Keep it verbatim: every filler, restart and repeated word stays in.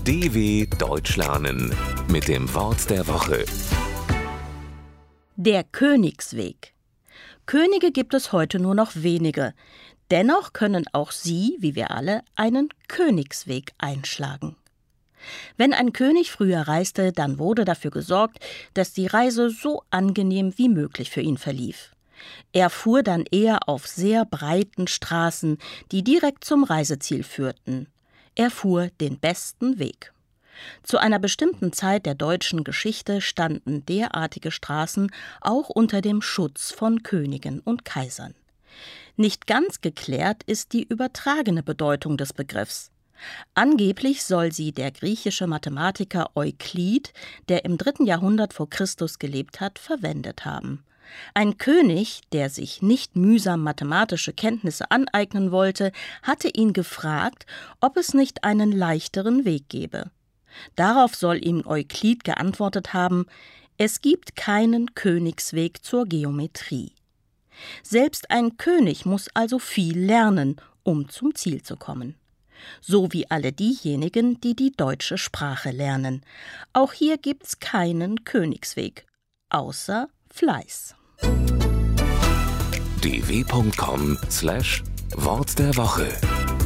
D W Deutsch lernen mit dem Wort der Woche. Der Königsweg. Könige gibt es heute nur noch wenige. Dennoch können auch sie, wie wir alle, einen Königsweg einschlagen. Wenn ein König früher reiste, dann wurde dafür gesorgt, dass die Reise so angenehm wie möglich für ihn verlief. Er fuhr dann eher auf sehr breiten Straßen, die direkt zum Reiseziel führten. Er fuhr den besten Weg. Zu einer bestimmten Zeit der deutschen Geschichte standen derartige Straßen auch unter dem Schutz von Königen und Kaisern. Nicht ganz geklärt ist die übertragene Bedeutung des Begriffs. Angeblich soll sie der griechische Mathematiker Euklid, der im dritten Jahrhundert vor Christus gelebt hat, verwendet haben. Ein König, der sich nicht mühsam mathematische Kenntnisse aneignen wollte, hatte ihn gefragt, ob es nicht einen leichteren Weg gebe. Darauf soll ihm Euklid geantwortet haben: Es gibt keinen Königsweg zur Geometrie. Selbst ein König muss also viel lernen, um zum Ziel zu kommen. So wie alle diejenigen, die die deutsche Sprache lernen. Auch hier gibt's keinen Königsweg, außer Fleiß. d w punkt com slash Wort der Woche